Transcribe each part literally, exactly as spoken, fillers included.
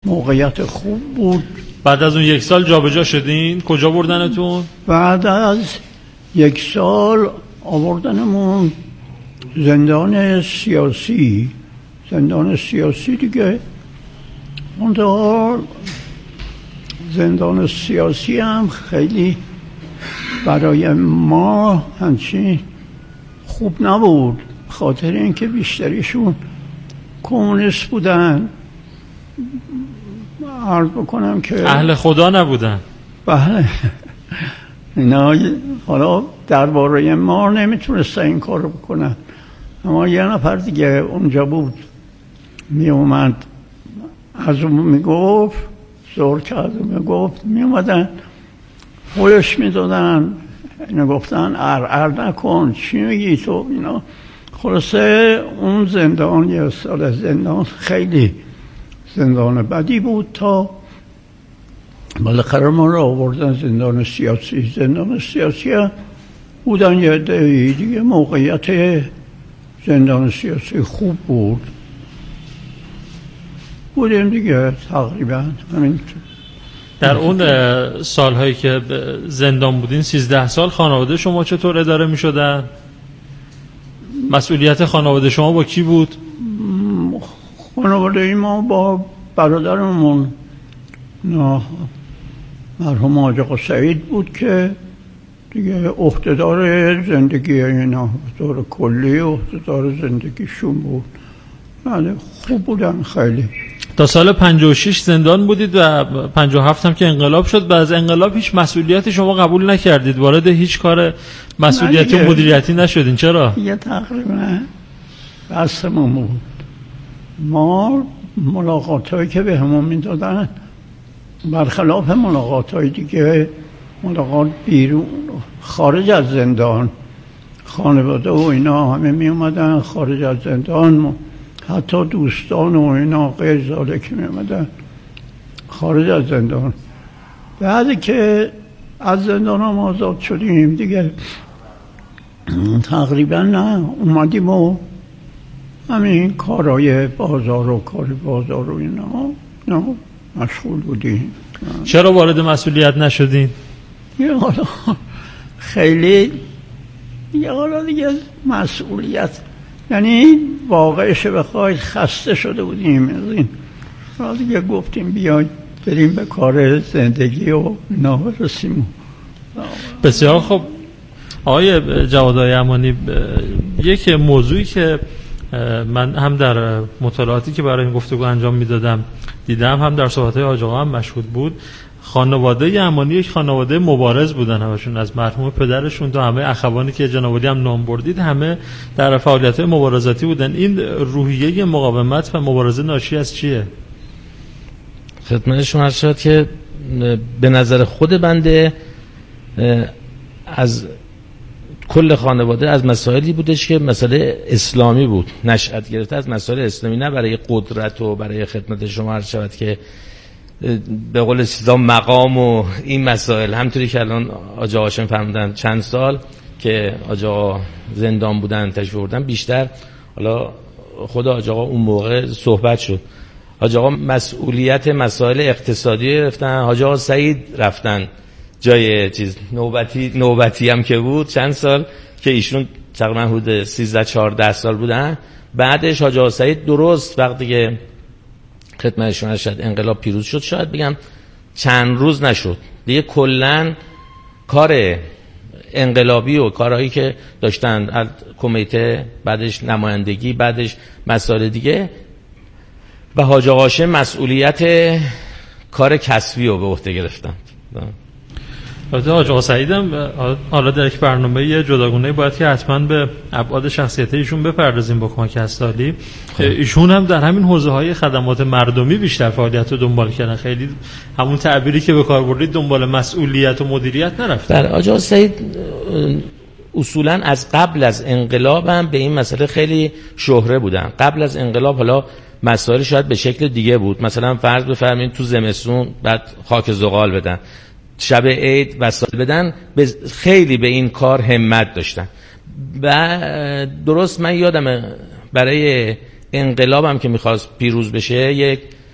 موقعیت خوب بود. بعد از اون یک سال جابجا شدین؟ کجا بردنتون؟ بعد از یک سال آوردنمون زندان سیاسی. زندان سیاسی دیگه. منتها زندان سیاسی هم خیلی برای ما همچین خوب نبود، خاطر اینکه بیشتریشون کمونیست بودن. عرض بکنم که اهل خدا نبودن. بله. اینا حالا درباره ما نمیتونستن این کار رو بکنن، اما یه نفر دیگه اونجا بود می اومد از اون میگفت، زور که از اون میگفت، می اومدن پولش میدادن، اینا گفتن ار ار نکن، چی میگی تو اینا. خلاصه اون زندان یه سال زندان خیلی زندان بدی بود تا بالاخره ما رو آوردن زندان سیاسی. زندان سیاسی بودن یه عده دیگه، موقعیت زندان سیاسی خوب بود، بودیم دیگه تقریبا همین. در اون سالهایی که زندان بودین، سیزده سال، خانواده شما چطور اداره می شدن؟ مسئولیت خانواده شما با کی بود؟ خانواده ما با برادرمون مرحوم حاج آقا سعید بود که دیگه عهدهدار زندگی اینا به طور کلی عهدهدار زندگیشون بود. بله خوب بودن خیلی. تا سال پنجاه و شش زندان بودید و پنجاه و هفت هم که انقلاب شد. بعد از انقلاب هیچ مسئولیت شما قبول نکردید، وارد هیچ کار مسئولیتی و مدیریتی نشدین. چرا؟ یه تقریبا بسمون بود. ما ملاقات هایی که به همون میدادن برخلاف ملاقات های دیگه، ملاقات بیرون خارج از زندان، خانواده و اینا همه می اومدن خارج از زندان، حتی دوستان و اینا غیر زاده که می اومدن خارج از زندان. بعدی که از زندان هم آزاد شدیم دیگه تقریبا نه اومدیم و همین کارهای بازار و کار بازار و اینا نه مشغول بودیم. چرا وارد مسئولیت نشدین؟ یه حالا خیلی یه حالا دیگه مسئولیت، یعنی واقعش بخواید خسته شده بودیم از این، حالا دیگه گفتیم بیاید بریم به کار زندگی و اینا برسیم. بسیار خب آقای جوادآقای امانی، یک موضوعی که من هم در مطالعاتی که برای این گفتگو انجام میدادم دیدم، هم در صحبت‌های حاج آقا هم مشهود بود، خانواده امانی یک خانواده مبارز بودن، همشون از مرحوم پدرشون تا همه اخوانی که جناب عالی هم نام بردید همه در فعالیت‌های مبارزاتی بودن. این روحیه مقاومت و مبارزه ناشی از چیه؟ خدمت شما عرض شد که به نظر خود بنده از کل خانواده از مسائلی بودش که مسئله اسلامی بود، نشأت گرفته از مسائل اسلامی، نه برای قدرت و برای خدمت شما عرض شود که به قول سیدا مقام و این مسائل. همطوری که الان آقا هاشم فرمودن چند سال که آقا زندان بودن تشریف بردن، بیشتر حالا خود آقا اون موقع صحبت شد، آقا مسئولیت مسائل اقتصادی گرفتن، آقا سعید رفتن جای چیز نوبتی نوبتی هم که بود چند سال که ایشون تقریبا حدود سیزده چهارده سال بودن. بعدش آقا سعید درست وقتی که خدمتشون شد انقلاب پیروز شد، شاید بگم چند روز نشد دیگه کلن کار انقلابی و کارهایی که داشتن از کمیته، بعدش نمایندگی، بعدش مسائل دیگه، و حاج آقا هاشم مسئولیت کار کسبی رو به عهده گرفتن. البته حاج آقا سعیدم حالا در یک برنامه جداگانه باید که حتما به ابعاد شخصیت ایشون بپردازیم با کمک استالی. ایشون هم در همین حوزه‌های خدمات مردمی بیشتر فعالیت رو دنبال کردن، خیلی همون تعبیری که به کار بردید دنبال مسئولیت و مدیریت نرفتن. در حاج آقا سعید اصولا از قبل از انقلاب هم به این مسئله خیلی شهره بودن. قبل از انقلاب حالا مسائل شاید به شکل دیگه بود، مثلا فرض بفرمایید تو زمستون بعد خاک زغال بدن، شب عید وسایل بدن، خیلی به این کار همت داشتن. و درست من یادم برای انقلابم که میخواست پیروز بشه یک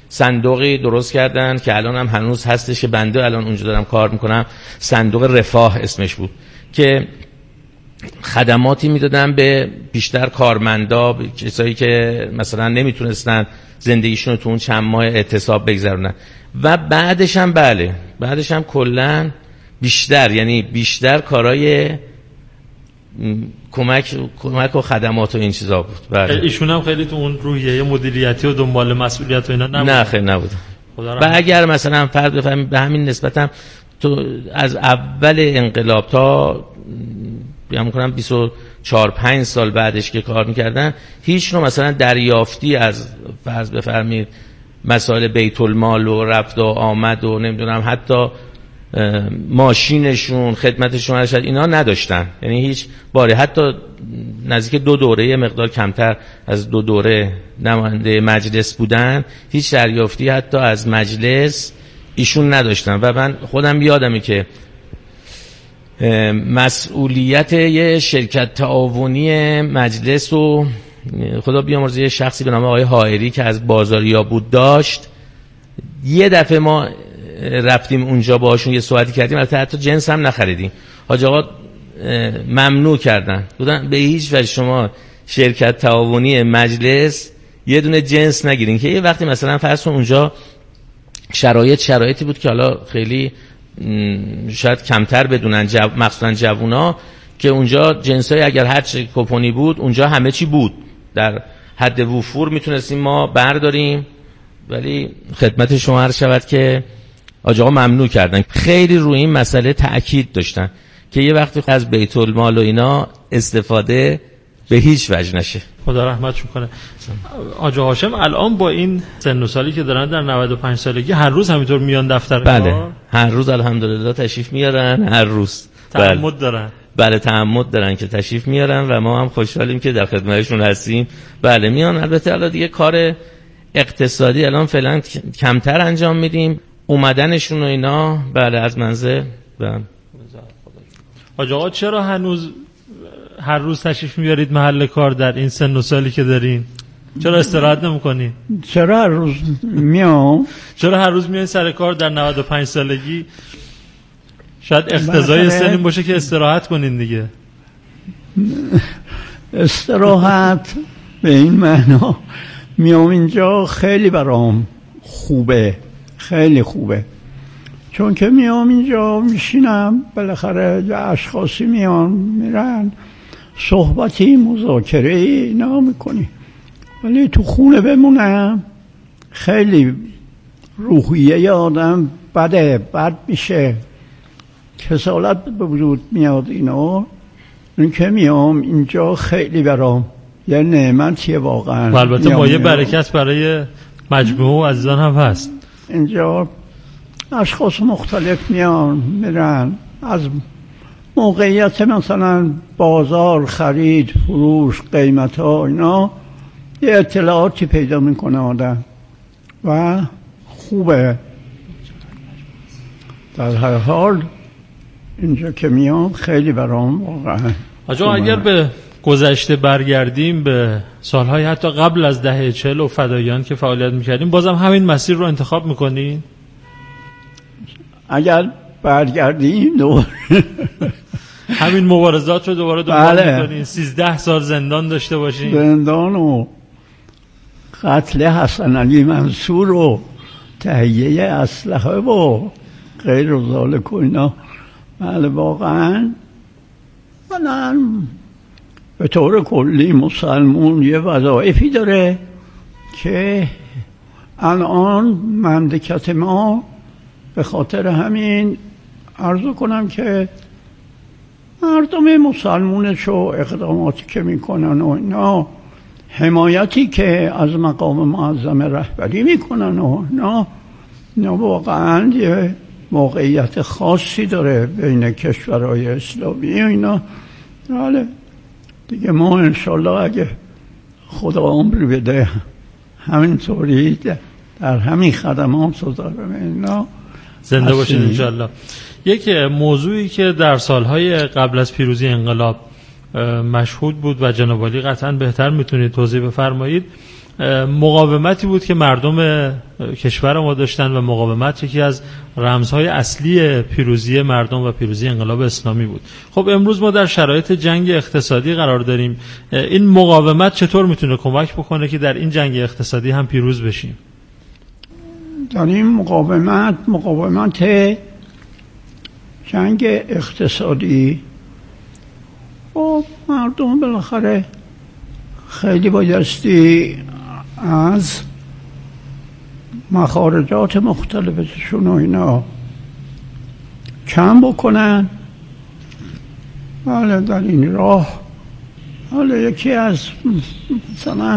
صندوقی درست کردن که الان هم هنوز هستش که بنده الان اونجا دارم کار میکنم، صندوق رفاه اسمش بود، که خدماتی میدادن به بیشتر کارمندا، به کسایی که مثلا نمیتونستن زندگیشون رو تو اون چند ماه اعتصاب بگذرونن. و بعدش هم بله بعدش هم کلا بیشتر، یعنی بیشتر کارهای کمک کمک و خدمات و این چیزا بود. بله. ایشون هم خیلی تو اون روحیه مدیریتی و دنبال مسئولیت و اینا نبود؟ نه خیلی نبود. و اگر مثلا فرض بفهمیم به همین نسبت هم تو از اول انقلاب تا بیام کنم بیست و چهار پنج سال بعدش که کار میکردن، هیچ نوع مثلا دریافتی از فرض بفرمید مسائل بیت المال و رفت و آمد و نمیدونم حتی ماشینشون خدمتشون ارشد اینا نداشتن. یعنی هیچ باره حتی نزدیک دو دوره مقدار کمتر از دو دوره نماینده مجلس بودن، هیچ دریافتی حتی از مجلس ایشون نداشتن. و من خودم یادمه که مسئولیت یه شرکت تعاونی مجلس و خدا بیامرزه یه شخصی به نام آقای حائری که از بازاریا بود داشت. یه دفعه ما رفتیم اونجا باهاشون یه صحبتی کردیم، البته حتی جنس هم نخریدیم. حاج آقا ممنوع کردن، بودن به هیچ وجه شما شرکت تعاونی مجلس یه دونه جنس نگیرین. که یه وقتی مثلا فرض کن اونجا شرایط شرایطی بود که حالا خیلی شاید کمتر بدونن جو... مخصوصا جوونا، که اونجا جنسای اگر هر چه کپونی بود اونجا همه چی بود، در حد وفور میتونستیم ما برداریم. ولی خدمت شما عرض شود که حاج آقا ممنوع کردن. خیلی روی این مسئله تأکید داشتن که یه وقتی از بیت المال و اینا استفاده به هیچ وجه نشه. خدا رحمتشون کنه. آقا هاشم الان با این سن و سالی که دارن در نود و پنج سالگی هر روز همینطور میان دفتر کار؟ بله هر روز الحمدلله تشریف میارن، هر روز تعمد بله. دارن بله تعمد دارن که تشریف میارن و ما هم خوشحالیم که در خدمتشون هستیم. بله میان. البته الان دیگه کار اقتصادی الان فعلا کمتر انجام میدیم، اومدنشون و اینا بله از منزل. بله آقا چرا هنوز هر روز تشریف میارید محل کار در این سن و سالی که دارین؟ چرا استراحت نمی‌کنی؟ چرا هر روز میام؟ چرا هر روز میای سر کار در نود و پنج سالگی؟ شاید اقتضای سن باشه که استراحت کنین دیگه. استراحت به این معنا میام اینجا خیلی برام خوبه، خیلی خوبه، چون که میام اینجا میشینم، بالاخره اشخاصی میان میرن صحبتی مذاکره اینا میکنی. ولی تو خونه بمونم خیلی روحیه آدم بده، بد میشه، کسالت به وجود میاد اینا. این که میام اینجا خیلی برام یه نعمتیه واقعا. البته با یه برکت برای مجموعه و عزیزان هم هست. اینجا اشخاص مختلف میان میرن، از موقعیت مثلا بازار، خرید، فروش، قیمت ها اینا یه اطلاعاتی پیدا میکنه آدم و خوبه. در هر حال اینجا که میام خیلی برام واقعا. آجا اگر به گذشته برگردیم، به سالهای حتی قبل از دهه چهل و فداییان که فعالیت میکردیم، بازم همین مسیر رو انتخاب میکنین؟ اگر برگردیم دوباره همین مبارزات رو دوباره دنبال بله. میکنین؟ سیزده سال زندان داشته باشین؟ زندان و قتل حسن علی منصور و تهیه اسلحه و غیر و ذالک و اینا. بله واقعا من به طور کلی مسلمون یه وظایفی داره که الان مملکت ما به خاطر همین عرض کنم که مردم مسلمونش و اقداماتی که میکنن و اینا، حمایتی که از مقام معظم رهبری میکنن و اینا، اینا واقعا یه موقعیت خاصی داره بین کشورهای اسلامی و اینا. بله دیگه ما انشالله اگه خدا عمری بده همینطوری در همین خدمات رو دارم اینا زنده باشین انشالله. یک موضوعی که در سالهای قبل از پیروزی انقلاب مشهود بود و جناب عالی قطعا بهتر میتونید توضیح بفرمایید، مقاومتی بود که مردم کشور ما داشتن و مقاومت یکی از رمزهای اصلی پیروزی مردم و پیروزی انقلاب اسلامی بود. خب امروز ما در شرایط جنگ اقتصادی قرار داریم. این مقاومت چطور میتونه کمک بکنه که در این جنگ اقتصادی هم پیروز بشیم؟ در این مقاومت مقاومت جنگ اقتصادی خب مردم بالاخره خیلی بایستی از مخارجات مختلفشون و اینا کم بکنن. بله در این راه حالا یکی از مثلا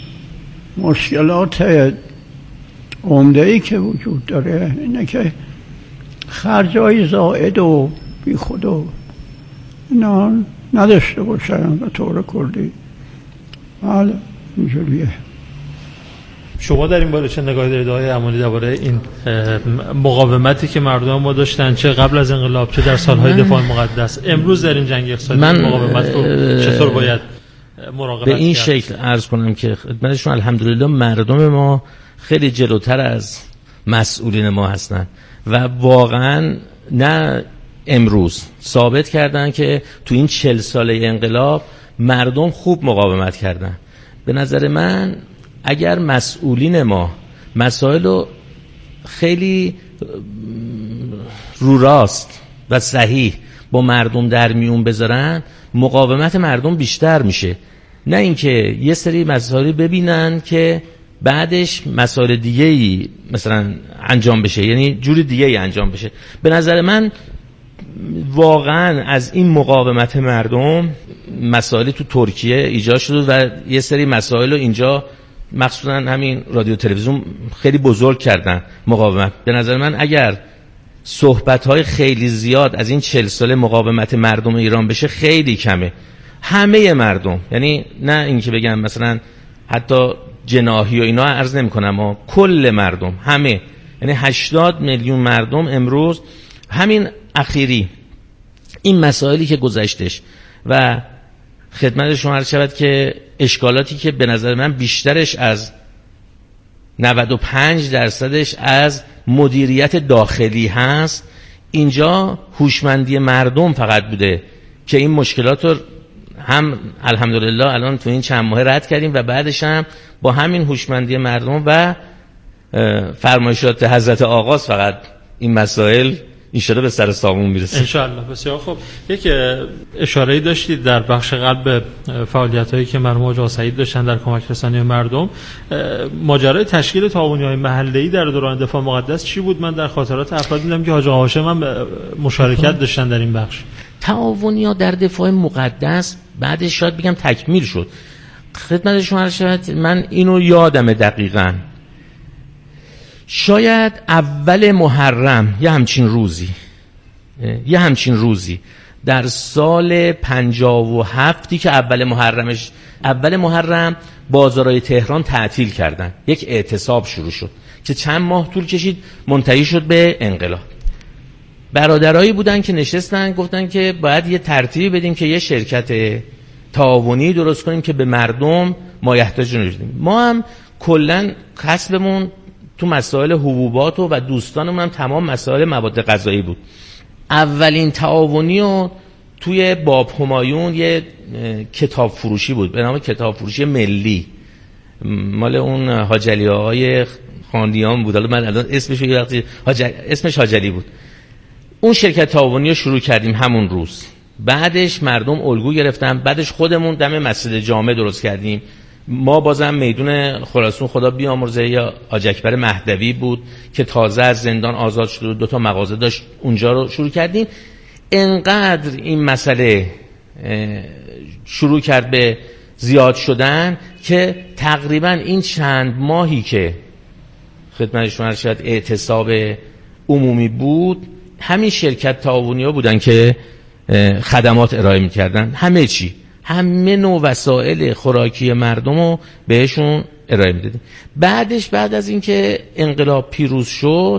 مشکلات عمده‌ای که وجود داره اینه که خرجای زائد و بی خود و اینا نداشته باشن به طور کلی. بله اینجوریه. شما در این باره چه نگاهی دارید آقای امانی درباره این مقاومتی که مردم ما داشتن چه قبل از انقلاب چه در سالهای دفاع مقدس، امروز در این جنگ اقتصادی مقاومت رو چطور باید مراقبت به این کرد؟ شکل عرض کنم که خدمتشون الحمدلله مردم ما خیلی جلوتر از مسئولین ما هستن و واقعا نه امروز ثابت کردن که تو این چهل ساله انقلاب مردم خوب مقاومت کردن. به نظر من اگر مسئولین ما مسائل رو خیلی رو راست و صحیح با مردم در میون بذارن مقاومت مردم بیشتر میشه، نه اینکه یه سری مسائل ببینن که بعدش مسائل دیگه‌ای مثلا انجام بشه، یعنی جور دیگه‌ای انجام بشه. به نظر من واقعا از این مقاومت مردم مسائلی تو ترکیه ایجاد شد و یه سری مسائل رو اینجا مخصوصا همین رادیو تلویزیون خیلی بزرگ کردن مقاومت. به نظر من اگر صحبت‌های خیلی زیاد از این چهل ساله مقاومت مردم ایران بشه خیلی کمه. همه مردم، یعنی نه اینکه بگم مثلا حتی جناحی و اینا عرض نمی‌کنم، اما کل مردم، همه، یعنی هشتاد میلیون مردم امروز همین اخیری این مسائلی که گذشتش و خدمت شما عرض شود که اشکالاتی که به نظر من بیشترش از نود و پنج درصدش از مدیریت داخلی هست، اینجا هوشمندی مردم فقط بوده که این مشکلات رو هم الحمدلله الان تو این چند ماه رد کردیم و بعدش هم با همین هوشمندی مردم و فرمایشات حضرت آقاست فقط این مسائل انشاءالله به سر سامون میرسه. انشاءالله. بسیار خوب. یک اشاره‌ای داشتید در بخش قلب فعالیت‌هایی که مرحوم حاج سعید داشتن در کمک رسانی مردم. ماجرای تشکیل تعاونی‌های محله‌ای در دوران دفاع مقدس چی بود؟ من در خاطرات افراد دیدم که حاج هاشم هم مشارکت داشتن در این بخش. تعاونی‌ها در دفاع مقدس بعدش شاید بگم تکمیل شد. خدمت شما عرض شود من اینو یادمه دقیقاً. شاید اول محرم یه همچین روزی یه همچین روزی در سال پنجاه و هفتی که اول محرمش اول محرم بازارهای تهران تعطیل کردن، یک اعتصاب شروع شد که چند ماه طول کشید منتهی شد به انقلاب. برادرایی بودن که نشستن گفتن که باید یه ترتیبی بدیم که یه شرکت تعاونی درست کنیم که به مردم مایحتاج بدیم. ما هم کلا کسبمون تو مسائل حبوبات و دوستانمون هم تمام مسائل مواد غذایی بود. اولین تعاونی و توی باب همایون یه کتاب فروشی بود به نام کتاب فروشی ملی، مال اون حاج علی آقای خاندیان بود. حالا من الان اسمش یه وقتی حاج... اسمش حاج علی بود. اون شرکت تعاونی رو شروع کردیم همون روز. بعدش مردم الگو گرفتن، بعدش خودمون دم مسجد جامع درست کردیم. ما بازم میدون خراسان خدا بیامرزه یا حاج اکبر مهدوی بود که تازه از زندان آزاد شده، دو تا مغازه داشت، اونجا رو شروع کردیم. انقدر این مسئله شروع کرد به زیاد شدن که تقریبا این چند ماهی که خدمت شما شاید اعتصاب عمومی بود، همین شرکت تعاونی‌ها بودن که خدمات ارائه می‌کردن، همه چی، همه نوع وسایل خوراکی مردم رو بهشون ارائه میدادیم. بعدش بعد از اینکه انقلاب پیروز شد،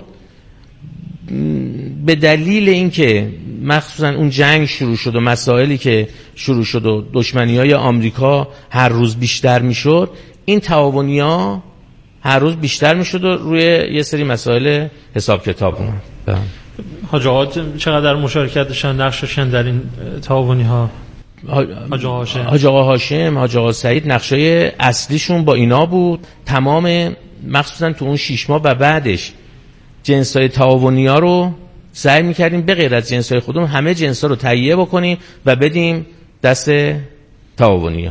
به دلیل اینکه مخصوصا اون جنگ شروع شد و مسائلی که شروع شد و دشمنی‌های آمریکا هر روز بیشتر میشد، این تعاونی‌ها هر روز بیشتر میشد و روی یه سری مسائل حساب کتاب اومد. حاج آقا چقدر مشارکت داشتن، نقش داشتن در این تعاونی‌ها؟ حاج آقا هاشم حاج آقا هاشم حاج آقا سعید نقشای اصلیشون با اینا بود. تمام مخصوصا تو اون شش ماه و بعدش جنسای تعاونی‌ها رو سعی می‌کردیم به غیر از جنسای خودمون همه جنسا رو تهیه بکنیم و بدیم دست تعاونی‌ها.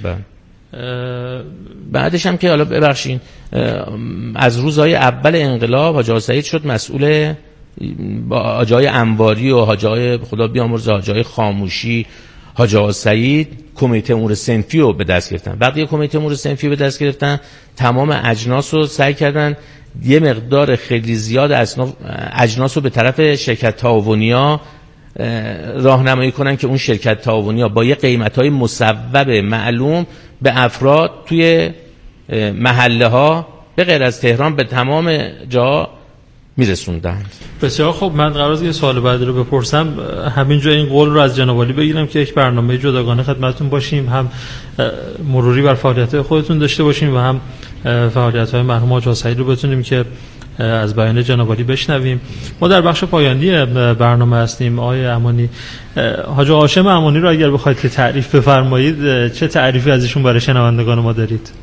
بعدش هم که حالا ببخشین از روزهای اول انقلاب حاج آقا سعید شد مسئول با حاج آقای انواری و حاج آقای خدا بیامرزه حاج آقای خاموشی، حاج آقا سعید کمیته امور صنفی رو به دست گرفتن. وقتی کمیته امور صنفی به دست گرفتن تمام اجناس رو سعی کردن یه مقدار خیلی زیاد اجناس رو به طرف شرکت تعاونی‌ها راهنمایی کنن که اون شرکت تعاونی‌ها با یه قیمت‌های مصوب معلوم به افراد توی محله ها به غیر از تهران به تمام جا میرسوندن. بسیار خب، من قرار است یه سوال بعدی رو بپرسم، همینجا این قول رو از جناب عالی بگیرم که یک برنامه جداگانه خدمتتون باشیم، هم مروری بر فعالیت‌های خودتون داشته باشیم و هم فعالیت‌های مرحوم حاج آقا سعید رو بتونیم که از بیان جناب عالی بشنویم. ما در بخش پایانی برنامه هستیم. آقای امانی، حاج آقا هاشم امانی رو اگر بخواید که تعریف بفرمایید، چه تعریفی از ایشون برای شنوندگان ما دارید؟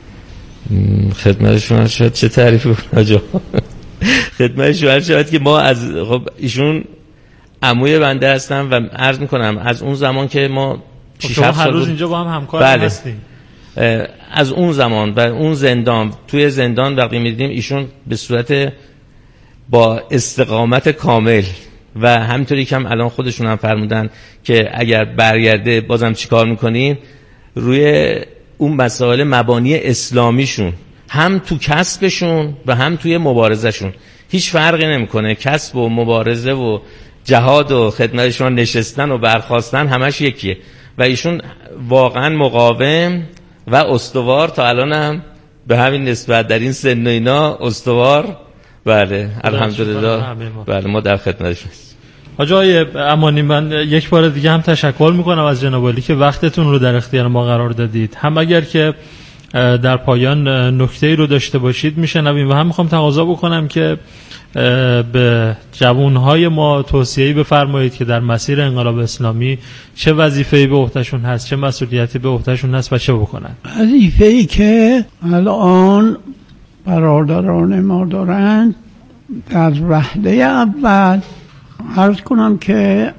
خدمت شما شاید چه تعریفی حاج آقا خدمت شما شاید که ما از خب ایشون عموی بنده هستم و عرض میکنم از اون زمان که ما شش هفت سال روز اینجا با هم همکار بله. هستیم. از اون زمان و اون زندان، توی زندان وقتی میدیدیم ایشون به صورت با استقامت کامل و همینطوری که هم الان خودشون هم فرمودن که اگر برگرده بازم چیکار میکنین، روی اون مسائل مبانی اسلامیشون هم تو کسبشون و هم توی مبارزشون هیچ فرقی نمیکنه. کسب و مبارزه و جهاد و خدمتشون نشستن و برخاستن همش یکیه و ایشون واقعا مقاوم و استوار تا الان هم به همین نسبت در این سن و اینا استوار. بله الحمدلله. بله ما در خدمتشون. حاج آقای امانی، من یک بار دیگه هم تشکر میکنم از جناب عالی که وقتتون رو در اختیار ما قرار دادید. هم اگر که در پایان نکته‌ای رو داشته باشید میشنویم و هم میخوام تقاضا بکنم که به جوانهای ما توصیه‌ای بفرمایید که در مسیر انقلاب اسلامی چه وظیفه‌ای به عهدهشون هست، چه مسئولیتی به عهدهشون هست و چه بکنن. وظیفه‌ای که الان برادران ما دارند در وهله اول عرض کنم که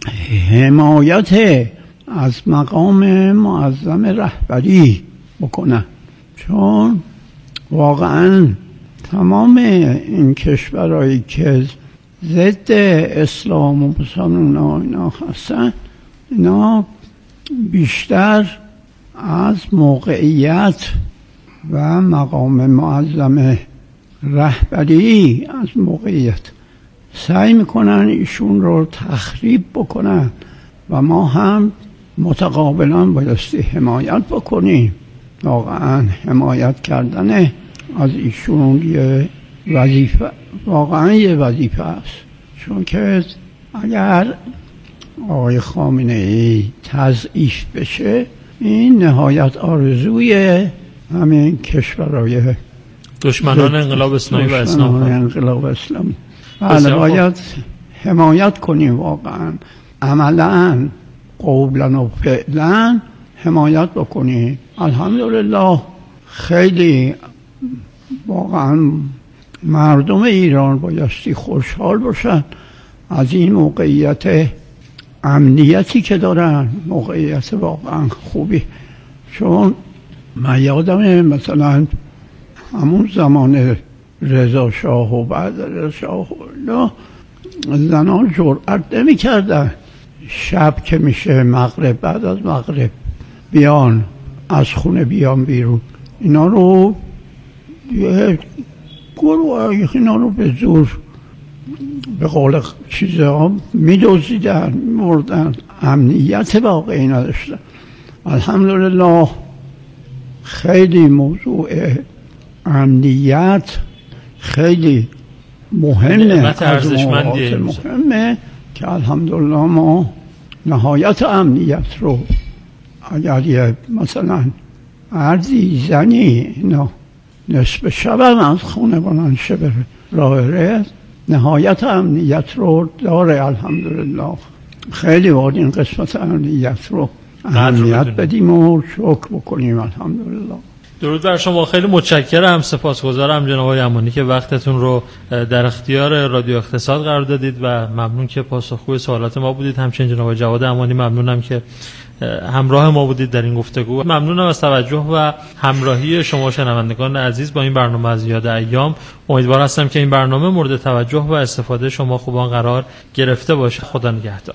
حمایت از مقام معظم رهبری بکنن، چون واقعا تمام این کشورهایی که ضد اسلام و مسلمان اینا هستن، اینا بیشتر از موقعیت و مقام معظم رهبری از موقعیت سعی میکنن ایشون رو تخریب بکنن و ما هم متقابلا بایستی حمایت بکنیم. واقعا حمایت کردن از ایشون یه وظیفه، واقعا یه وظیفه است، چون که اگر آقای خامنه ای تضعیف بشه این نهایت آرزوی همین کشورهای دشمنان انقلاب اسلامی و اسلام انقلاب اسلامی. بله باید حمایت کنیم، واقعا عملا قولا و فعلا حمایت بکنیم. الحمدلله خیلی واقعا مردم ایران بایستی خوشحال باشن از این موقعیت امنیتی که دارن، موقعیت واقعا خوبی. چون من یادمه مثلا همون زمان رضا شاه و بعد رضا شاه زنان جرأت نمی کردن شب که میشه مغرب، بعد از مغرب بیان از خونه بیان بیرون، اینا رو یه گروه اینا رو به زور به قول چیزها میدوزیدن میبردن، امنیت واقعی نداشتن. الحمدلله خیلی موضوع امنیت خیلی مهمه، ارزشمندیه مهمه که الحمدلله ما نهایت امنیت رو اگر یه مثلا مردی زنی نه نصف شب هم از خونه بلند شه بره راه ره، نهایت امنیت رو داره الحمدلله. خیلی باید این قسمت امنیت رو اهمیت بدیم و شکر بکنیم الحمدلله. درود بر شما، خیلی متشکرم، سپاسگزارم جناب آقای امانی که وقتتون رو در اختیار رادیو اقتصاد قرار دادید و ممنون که پاسخگوی سوالات ما بودید. همچنین جناب جواد امانی ممنونم که همراه ما بودید در این گفتگو. ممنونم از توجه و همراهی شما شنوندگان عزیز با این برنامه از یاد ایام. امیدوار هستم که این برنامه مورد توجه و استفاده شما خوبان قرار گرفته باشه. خدا نگهدار.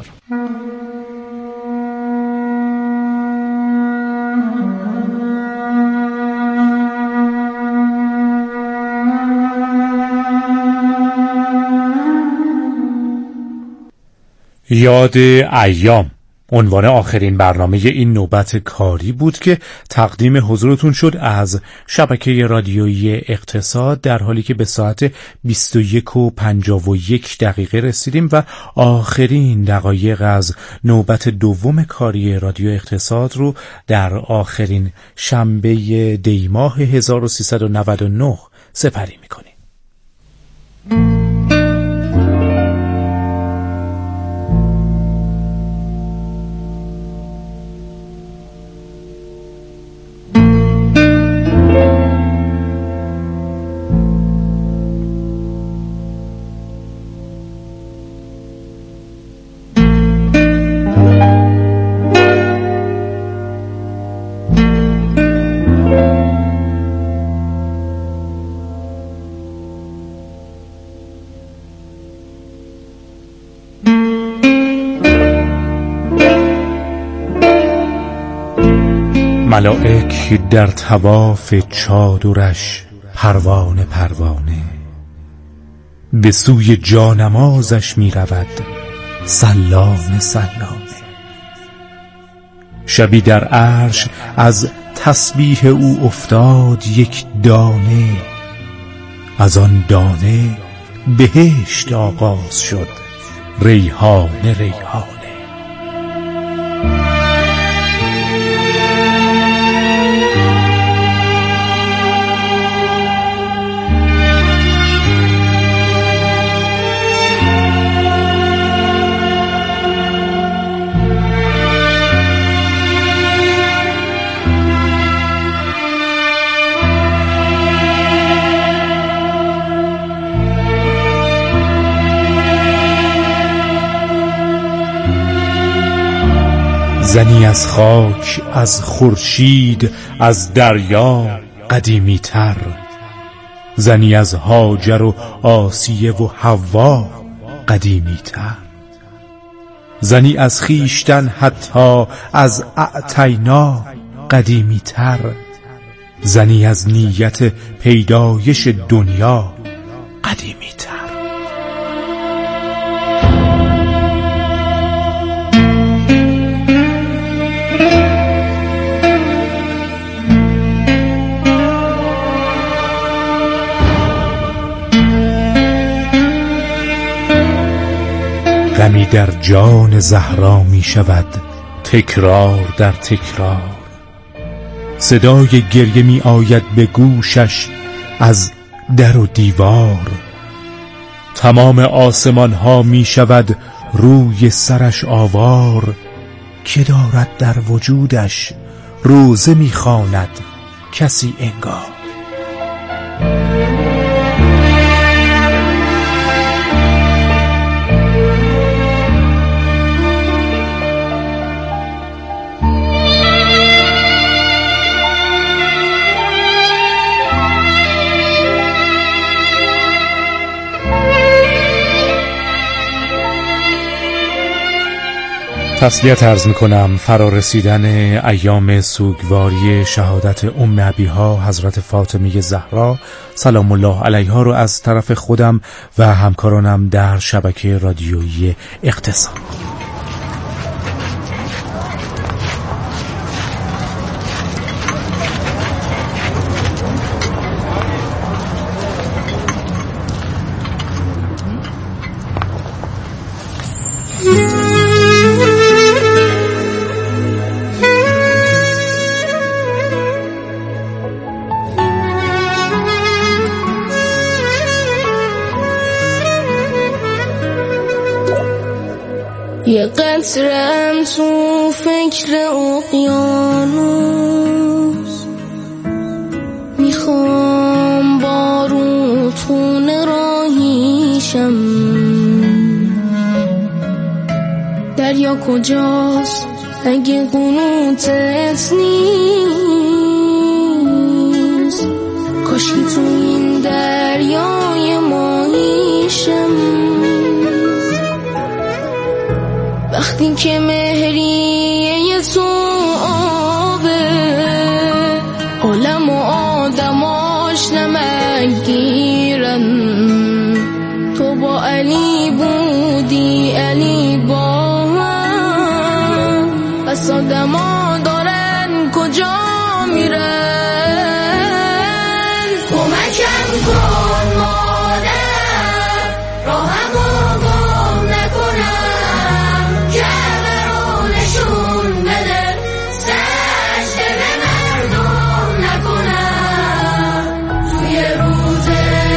یاد ایام عنوان آخرین برنامه این نوبت کاری بود که تقدیم حضورتون شد از شبکه رادیویی اقتصاد، در حالی که به ساعت بیست و یک و پنجاه و یک دقیقه رسیدیم و آخرین دقایق از نوبت دوم کاری رادیو اقتصاد رو در آخرین شنبه دی ماه هزار و سیصد و نود و نه سپری می‌کنیم. ملائک در طواف چادرش پروانه پروانه، به سوی جانمازش می رود سلام سلامه. شبی در عرش از تسبیح او افتاد یک دانه، از آن دانه بهشت آغاز شد ریحانه ریحانه. زنی از خاک، از خورشید، از دریا قدیمی تر، زنی از هاجر و آسیه و حوا قدیمی تر، زنی از خیشتن حتی از اعتینا قدیمی تر، زنی از نیت پیدایش دنیا قدیمی تر. غمی در جان زهرا می شود تکرار در تکرار، صدای گریه می آید به گوشش از در و دیوار، تمام آسمان ها می شود روی سرش آوار، که دارد در وجودش روزه می خواند کسی انگار. تسلیت عرض میکنم فرارسیدن ایام سوگواری شهادت ام ابیها حضرت فاطمه زهرا سلام الله علیها رو از طرف خودم و همکارانم در شبکه رادیویی اقتصاد. یه قطره‌ام تو فکر اقیانوس، میخوام بارون راهیشم. دریا کجاست اگه قنوتت نیست؟ کاشکی تو این دریای ماهیشم. وقتی که مهریه تو آبه، عالم و آدماش نمک گیرن. تو با علی بودی، علی با هم، پس آدما دارن کجا میرن؟ کمکم کن مادر، راهمو گم نکنم. جعبه رو نشون بده، سجده به مردم نکنم. توی روز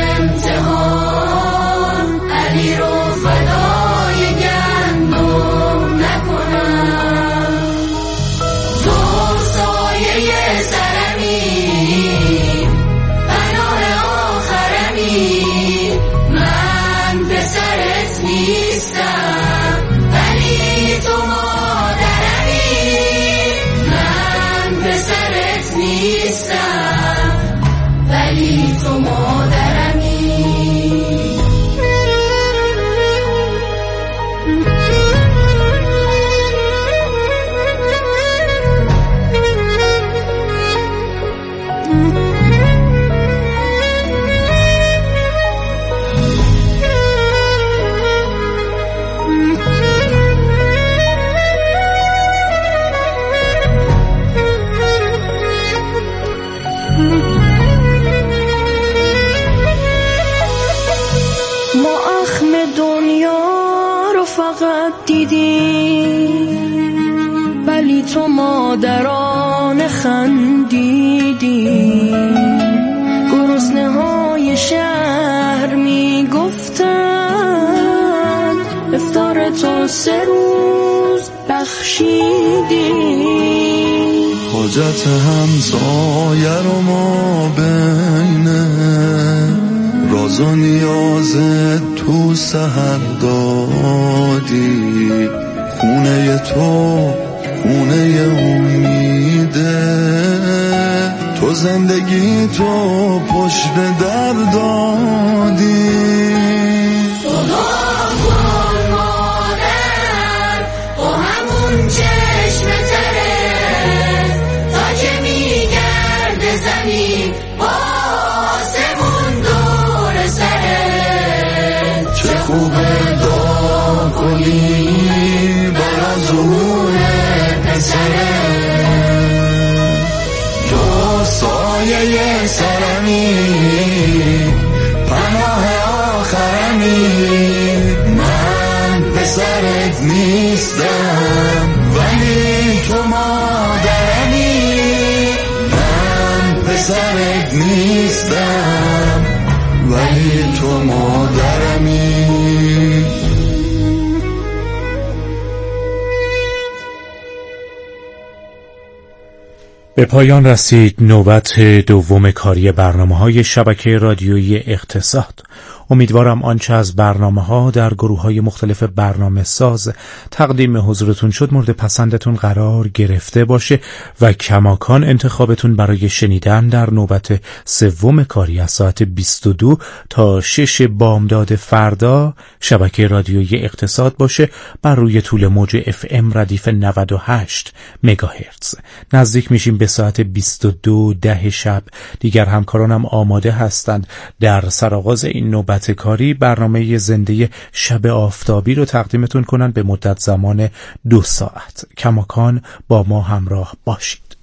امتحان علی رو فدای گندم نکنم. تو سایه سرمی، پناه آخرمی. من پسرت نیستم ولی تو مادرمی. من پسرت نیستم ولی تو مادرمی. ما اخم دنیا رو فقط دیدیم، ولی تو مادران خندیدی. گرسنه های شهر میگفتن افطار تو سه روز بخشیدی. حاجت همسایه رو ما بینه، راز و نیازت تو سحر دادی. خونه تو خونه امیده، تو زندگی تو پشت در دادی. تو دعا کن مادر با همون چشم تره، تا که میگرده زمین با آسمون دور سره. چه خوبه دعا کنی برا ظهور پسره. تو سایه سرمی، پناه آخرمی. من پسرت نیستم ولی تو مادرمی. من پسرت نیستم ولی تو مادرمی. به پایان رسید نوبت دوم کاری برنامه‌های شبکه رادیویی اقتصاد. امیدوارم آنچه از برنامه‌ها در گروه‌های مختلف برنامه ساز تقدیم حضورتون شد مورد پسندتون قرار گرفته باشه و کماکان انتخابتون برای شنیدن در نوبت سوم کاری از ساعت بیست و دو تا شش بامداد فردا شبکه رادیویی اقتصاد باشه بر روی طول موج اف ام ردیف نود و هشت مگاهرتز. نزدیک میشیم به ساعت بیست و دو ده شب. دیگر همکارانم آماده هستند در سرآغاز این نوبت کاری برنامه زنده شب آفتابی رو تقدیمتون کنن به مدت زمان دو ساعت. کماکان با ما همراه باشید.